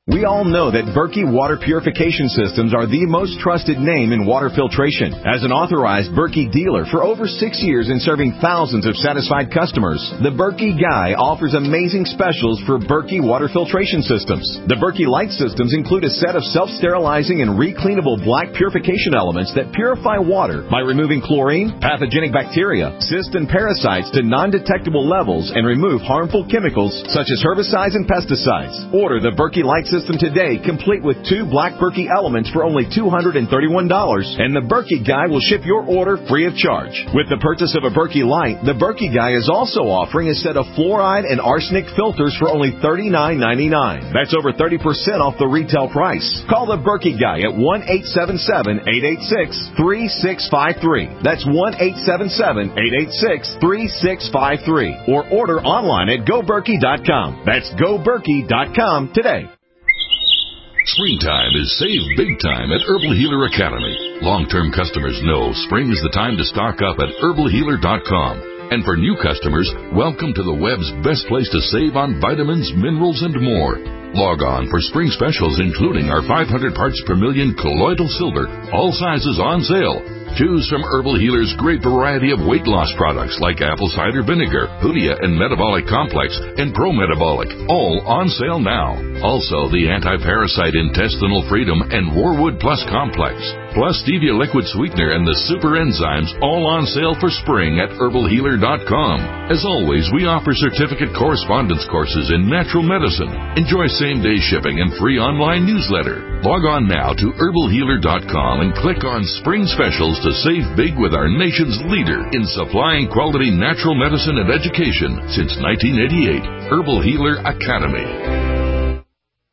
We all know that Berkey water purification systems are the most trusted name in water filtration. As an authorized Berkey dealer for over six years and serving thousands of satisfied customers, the Berkey Guy offers amazing specials for Berkey water filtration systems. The Berkey Light systems include a set of self-sterilizing and re-cleanable black purification elements that purify water by removing chlorine, pathogenic bacteria, cysts, and parasites to non-detectable levels and remove harmful chemicals such as herbicides and pesticides. Order the Berkey Light system today, complete with two black Berkey elements for only two hundred thirty-one dollars, and the Berkey Guy will ship your order free of charge. With the purchase of a Berkey Light, the Berkey Guy is also offering a set of fluoride and arsenic filters for only thirty-nine ninety-nine. That's over thirty percent off the retail price. Call the Berkey Guy at one eight seven seven, eight eight six, three six five three. That's one eight seven seven, eight eight six, three six five three. Or order online at go berkey dot com. That's go berkey dot com today. Springtime is save big time at Herbal Healer Academy. Long-term customers know spring is the time to stock up at herbal healer dot com. And for new customers, welcome to the web's best place to save on vitamins, minerals, and more. Log on for spring specials including our five hundred parts per million colloidal silver, all sizes on sale. Choose from Herbal Healer's great variety of weight loss products like apple cider vinegar, Hoodia and Metabolic Complex, and Pro Metabolic, all on sale now. Also, the Anti-Parasite Intestinal Freedom and Warwood Plus Complex, plus Stevia Liquid Sweetener and the Super Enzymes, all on sale for spring at herbal healer dot com. As always, we offer certificate correspondence courses in natural medicine. Enjoy same-day shipping and free online newsletter. Log on now to herbal healer dot com and click on Spring Specials to save big with our nation's leader in supplying quality natural medicine and education since nineteen eighty-eight, Herbal Healer Academy.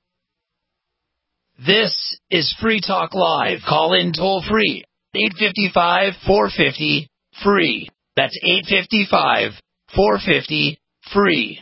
This is Free Talk Live. Call in toll free. eight five five, four five zero, free. That's eight five five, four five zero, free.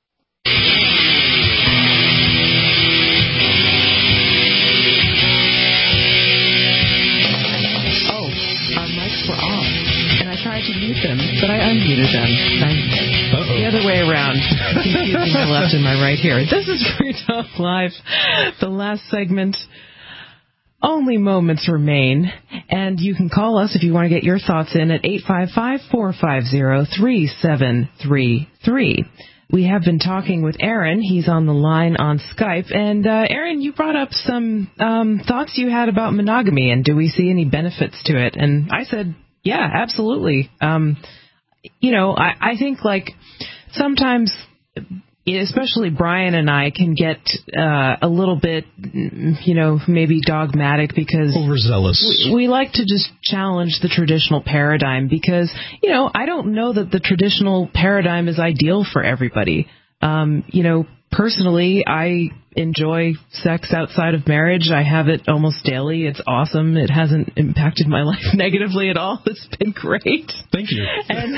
To mute them, but I unmuted them. I, the other way around. Confusing my left and my right here. This is Free Talk Live, the last segment. Only moments remain, and you can call us if you want to get your thoughts in at eight five five, four five zero, three seven three three. We have been talking with Aaron. He's on the line on Skype. And, uh, Aaron, you brought up some um, thoughts you had about monogamy, and do we see any benefits to it? And I said, yeah, absolutely. Um, you know, I, I think, like, sometimes, especially Brian and I, can get uh, a little bit, you know, maybe dogmatic because overzealous. We, we like to just challenge the traditional paradigm because, you know, I don't know that the traditional paradigm is ideal for everybody. Um, you know, personally, I enjoy sex outside of marriage. I have it almost daily. It's awesome. It hasn't impacted my life negatively at all. It's been great. Thank you. And,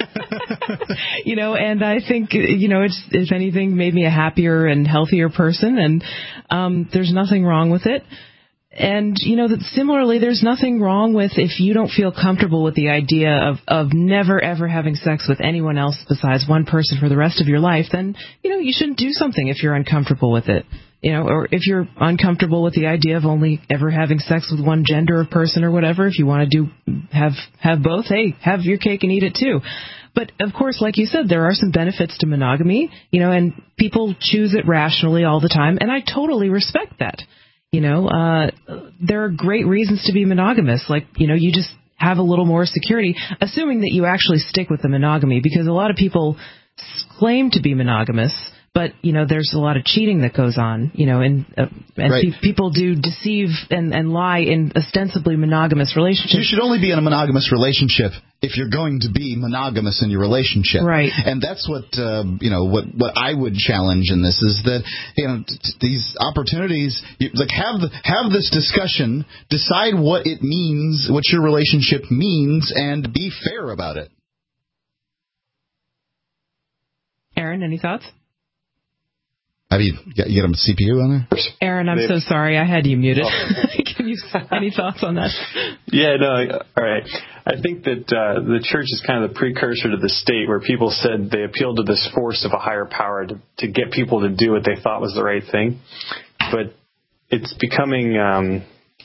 you know, and I think, you know, it's, if anything, made me a happier and healthier person. And um, there's nothing wrong with it. And, you know, that similarly, there's nothing wrong with if you don't feel comfortable with the idea of, of never, ever having sex with anyone else besides one person for the rest of your life, then, you know, you shouldn't do something if you're uncomfortable with it. You know, or if you're uncomfortable with the idea of only ever having sex with one gender of person or whatever, if you want to do, have, have both, hey, have your cake and eat it too. But, of course, like you said, there are some benefits to monogamy, you know, and people choose it rationally all the time, and I totally respect that. You know, uh, there are great reasons to be monogamous. Like, you know, you just have a little more security, assuming that you actually stick with the monogamy, because a lot of people claim to be monogamous, but, you know, there's a lot of cheating that goes on, you know, and, uh, and right. pe- people do deceive and, and lie in ostensibly monogamous relationships. You should only be in a monogamous relationship if you're going to be monogamous in your relationship. Right. And that's what, uh, you know, what, what I would challenge in this is that, you know, t- t- these opportunities, you, like have the, have this discussion, decide what it means, what your relationship means, and be fair about it. Aaron, any thoughts? Have you, you get a C P U on there? Aaron, I'm so sorry. I had you muted. Can you, any thoughts on that? Yeah, no, all right. I think that uh, the church is kind of the precursor to the state, where people said they appealed to this force of a higher power to, to get people to do what they thought was the right thing. but it's becoming um,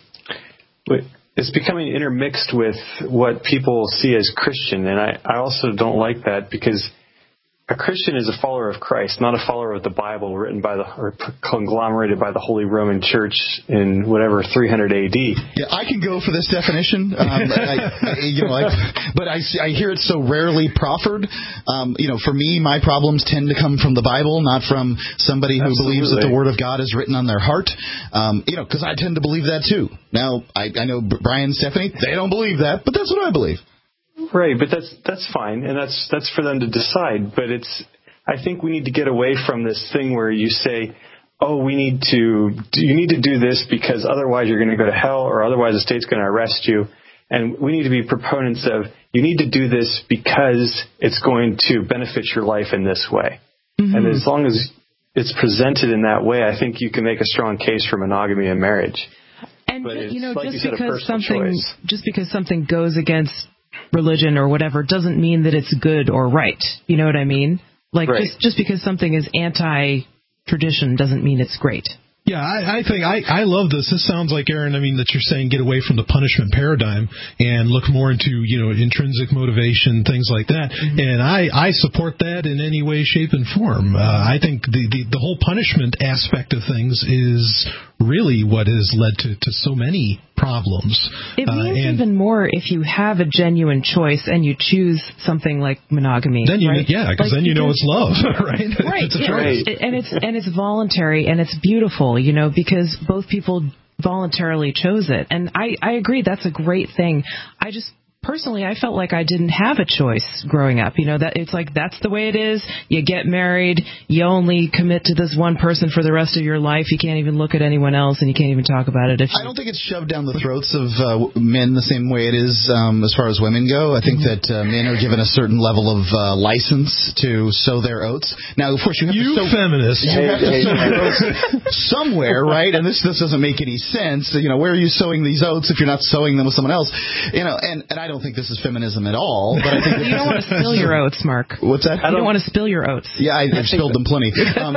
it's becoming intermixed with what people see as Christian, and I, I also don't like that, because a Christian is a follower of Christ, not a follower of the Bible written by the or conglomerated by the Holy Roman Church in whatever three hundred A D. Yeah, I can go for this definition, um, I, I, you know, I, but I, I hear it so rarely proffered. Um, you know, for me, my problems tend to come from the Bible, not from somebody who Absolutely. believes that the Word of God is written on their heart. Um, you know, because I tend to believe that too. Now, I, I know Brian and Stephanie, they don't believe that, but that's what I believe. Right, but that's that's fine, and that's that's for them to decide. But it's, I think we need to get away from this thing where you say, "Oh, we need to, you need to do this because otherwise you're going to go to hell, or otherwise the state's going to arrest you." And we need to be proponents of, you need to do this because it's going to benefit your life in this way. Mm-hmm. And as long as it's presented in that way, I think you can make a strong case for monogamy in marriage. And but you know, like just you said, because something choice. just because something goes against religion or whatever doesn't mean that it's good or right. You know what I mean? Like right. just just because something is anti-tradition doesn't mean it's great. Yeah, I, I think I, I love this. This sounds like, Aaron, I mean, that you're saying get away from the punishment paradigm and look more into, you know, intrinsic motivation, things like that. Mm-hmm. And I, I support that in any way, shape, and form. Uh, I think the, the, the whole punishment aspect of things is really what has led to, to so many problems. It means uh, and even more if you have a genuine choice and you choose something like monogamy. Then you, right? Yeah, because like then you know it's love, right? Right. It's a yeah. choice. And it's and it's voluntary and it's beautiful, you know, because both people voluntarily chose it. And I, I agree, that's a great thing. I just personally, I felt like I didn't have a choice growing up. You know, that it's like that's the way it is. You get married, you only commit to this one person for the rest of your life. You can't even look at anyone else, and you can't even talk about it. If you... I don't think it's shoved down the throats of uh, men the same way it is um, as far as women go. I think that uh, men are given a certain level of uh, license to sow their oats. Now, of course, you have you to sow feminists. You have to sow your oats somewhere, right? And this this doesn't make any sense. You know, where are you sowing these oats if you're not sowing them with someone else? You know, and, and I don't I don't think this is feminism at all. But I think you don't want to spill your oats, Mark. What's that? You don't, don't want to spill your oats. Yeah, I, I've spilled them plenty. Um,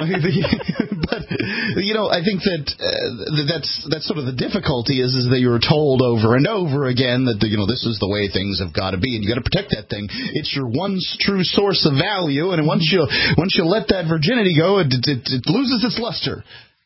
but you know, I think that uh, that's that's sort of the difficulty is is that you were told over and over again that the, you know this is the way things have got to be, and you got to protect that thing. It's your one true source of value, and once you once you let that virginity go, it, it, it loses its luster.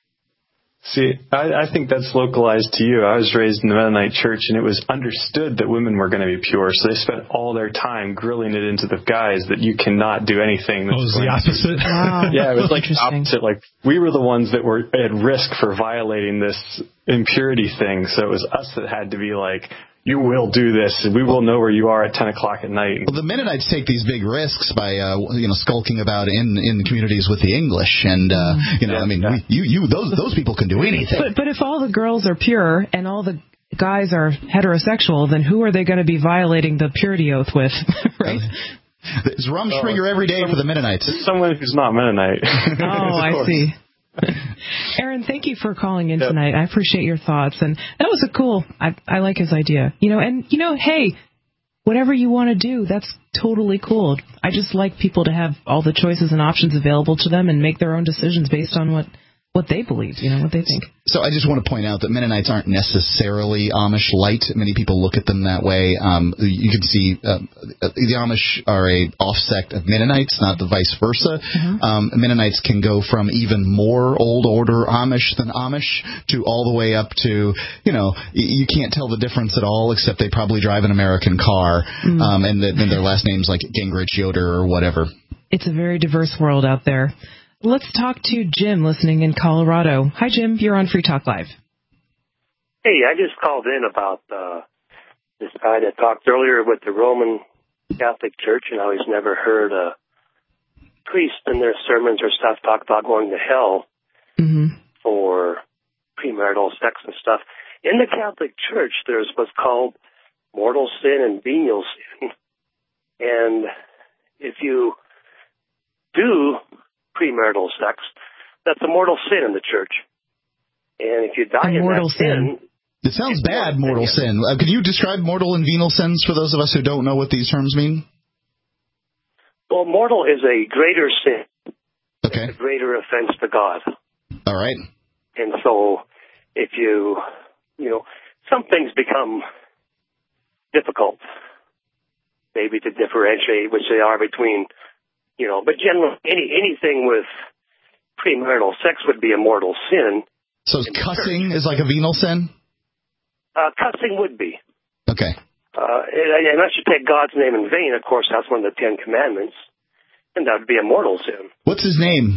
See, I, I think that's localized to you. I was raised in the Mennonite church, and it was understood that women were going to be pure, so they spent all their time grilling it into the guys that you cannot do anything. That's oh, it was the opposite? To... Wow. Yeah, it was like the opposite. Like, we were the ones that were at risk for violating this impurity thing, so it was us that had to be like, you will do this, and we will know where you are at ten o'clock at night. Well, the Mennonites take these big risks by, uh, you know, skulking about in, in the communities with the English, and uh, you know, yeah, I mean, yeah. we, you you those those people can do anything. But but if all the girls are pure and all the guys are heterosexual, then who are they going to be violating the purity oath with, right? It's Rumspringa every day for the Mennonites. Someone who's not Mennonite. Oh, I see. Aaron, thank you for calling in yep. tonight. I appreciate your thoughts, and that was a cool. I I like his idea. You know, and you know, hey, whatever you want to do, that's totally cool. I just like people to have all the choices and options available to them and make their own decisions based on what. what they believe, you know, what they think. So I just want to point out that Mennonites aren't necessarily Amish light. Many people look at them that way. Um, you can see uh, the Amish are a off-sect of Mennonites, not the vice versa. Mm-hmm. Um, Mennonites can go from even more old order Amish than Amish to all the way up to, you know, you can't tell the difference at all, except they probably drive an American car, mm-hmm. um, and then their last name's like Gingrich, Yoder, or whatever. It's a very diverse world out there. Let's talk to Jim listening in Colorado. Hi, Jim. You're on Free Talk Live. Hey, I just called in about uh, this guy that talked earlier with the Roman Catholic Church and how he's never heard a priest in their sermons or stuff talk about going to hell mm-hmm. for premarital sex and stuff. In the Catholic Church, there's what's called mortal sin and venial sin. And if you do premarital sex, that's a mortal sin in the church. And if you die a in mortal that sin... sin. It sounds bad, mortal sin. Uh, could you describe mortal and venial sins for those of us who don't know what these terms mean? Well, mortal is a greater sin. Okay. It's a greater offense to God. All right. And so if you, you know, some things become difficult, maybe to differentiate which they are between, you know, but generally any anything with premarital sex would be a mortal sin. So cussing is like a venal sin? Uh, cussing would be. Okay. Uh, and unless you take God's name in vain, of course, that's one of the Ten Commandments, and that would be a mortal sin. What's his name?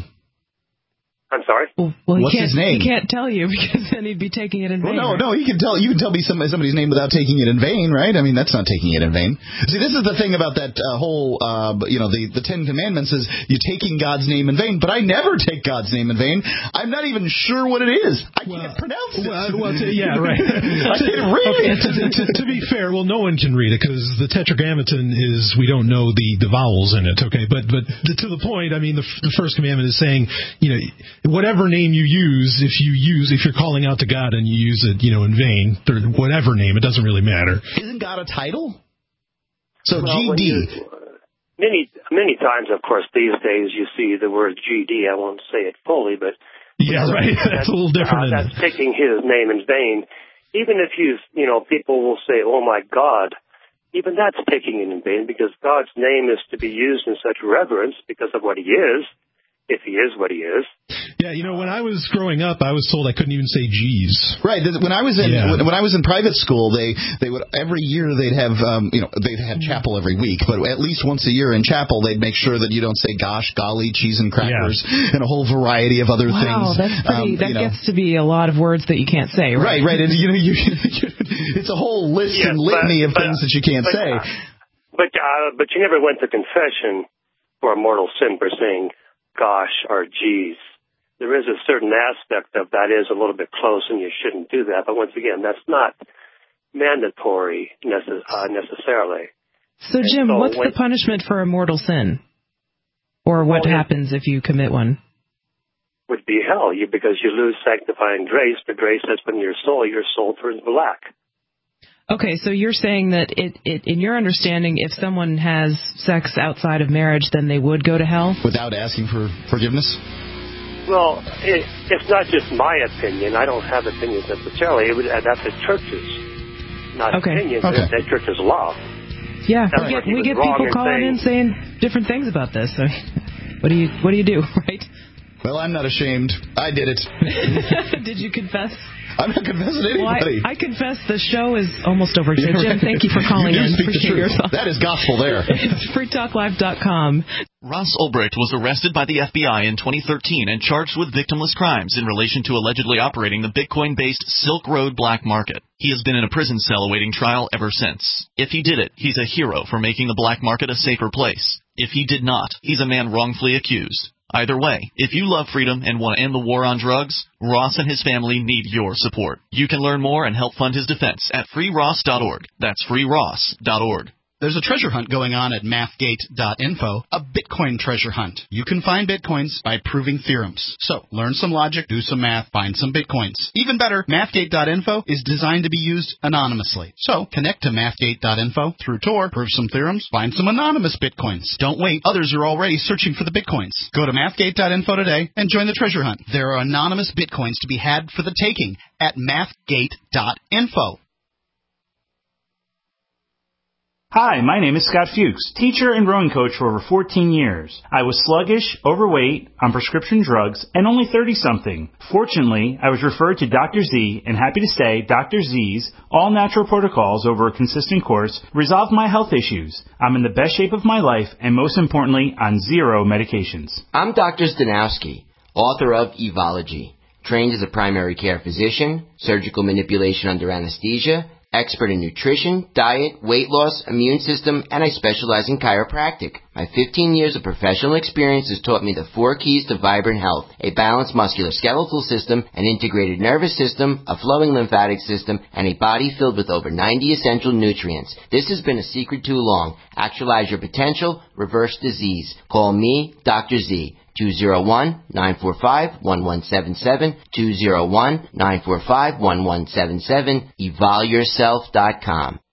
I'm sorry? Well, well, What's he his name? He can't tell you because then he'd be taking it in vain. Well, no, no, you can tell you can tell me some, somebody's name without taking it in vain, right? I mean, that's not taking it in vain. See, this is the thing about that uh, whole, uh, you know, the, the Ten Commandments is you're taking God's name in vain, but I never take God's name in vain. I'm not even sure what it is. I well, can't pronounce it. Well, well to, yeah, right. I can't read okay, it. To, to, to be fair, well, no one can read it because the Tetragrammaton is, we don't know the, the vowels in it, okay? But but to the point, I mean, the, the first commandment is saying, you know, whatever name you use, if you use, if you're calling out to God and you use it, you know, in vain, whatever name, it doesn't really matter. Isn't God a title? So well, G D. You, many, many times, of course, these days you see the word G D. I won't say it fully, but yeah, right. That's, that's a little different. Uh, that's taking His name in vain. Even if you, you know, people will say, "Oh my God," even that's taking it in vain because God's name is to be used in such reverence because of what He is. If he is what he is. Yeah, you know, when I was growing up, I was told I couldn't even say G's. Right. When I was in yeah. when, when I was in private school, they they would every year they'd have um, you know they'd have chapel every week, but at least once a year in chapel they'd make sure that you don't say gosh, golly, cheese and crackers, yeah. and a whole variety of other wow, things. Wow, that's pretty. Um, that you know. gets to be a lot of words that you can't say. Right. Right. Right. And you know, you, you, it's a whole list yes, and litany but, of but, things that you can't but, say. Uh, but uh, but you never went to confession for a mortal sin for saying gosh or geez. There is a certain aspect of that is a little bit close and you shouldn't do that. But once again, that's not mandatory necess- uh, necessarily. So, Jim, so what's when, the punishment for a mortal sin? Or what well, happens if you commit one? Would be hell, you because you lose sanctifying grace. The grace that's in your soul, your soul turns black. Okay, so you're saying that it, it, in your understanding, if someone has sex outside of marriage, then they would go to hell? Without asking for forgiveness? Well, it, it's not just my opinion. I don't have opinions necessarily. It would, that's the church's, not okay. opinions. Okay. That church's law. Yeah, that's we get, we get people calling in saying different things about this. I mean, what do you what do you do, right? Well, I'm not ashamed. I did it. Did you confess? I'm not confessing to anybody. Well, I, I confess the show is almost over. So, Jim, thank you for calling you in. Appreciate your thoughts. That is gospel there. It's free talk live dot com. Ross Ulbricht was arrested by the F B I in twenty thirteen and charged with victimless crimes in relation to allegedly operating the Bitcoin-based Silk Road black market. He has been in a prison cell awaiting trial ever since. If he did it, he's a hero for making the black market a safer place. If he did not, he's a man wrongfully accused. Either way, if you love freedom and want to end the war on drugs, Ross and his family need your support. You can learn more and help fund his defense at free ross dot org. That's free ross dot org. There's a treasure hunt going on at mathgate dot info, a Bitcoin treasure hunt. You can find Bitcoins by proving theorems. So, learn some logic, do some math, find some Bitcoins. Even better, mathgate dot info is designed to be used anonymously. So, connect to mathgate dot info through Tor, prove some theorems, find some anonymous Bitcoins. Don't wait, others are already searching for the Bitcoins. Go to mathgate dot info today and join the treasure hunt. There are anonymous Bitcoins to be had for the taking at mathgate dot info. Hi, my name is Scott Fuchs, teacher and rowing coach for over fourteen years. I was sluggish, overweight, on prescription drugs, and only thirty-something. Fortunately, I was referred to Doctor Z, and happy to say Doctor Z's all-natural protocols over a consistent course resolved my health issues. I'm in the best shape of my life, and most importantly, on zero medications. I'm Doctor Stanowski, author of Evology, trained as a primary care physician, surgical manipulation under anesthesia, expert in nutrition, diet, weight loss, immune system, and I specialize in chiropractic. My fifteen years of professional experience has taught me the four keys to vibrant health: a balanced musculoskeletal system, an integrated nervous system, a flowing lymphatic system, and a body filled with over ninety essential nutrients. This has been a secret too long. Actualize your potential, reverse disease. Call me, Doctor Z. two oh one, nine four five, one one seven seven, two oh one, nine four five, one one seven seven, evol yourself dot com.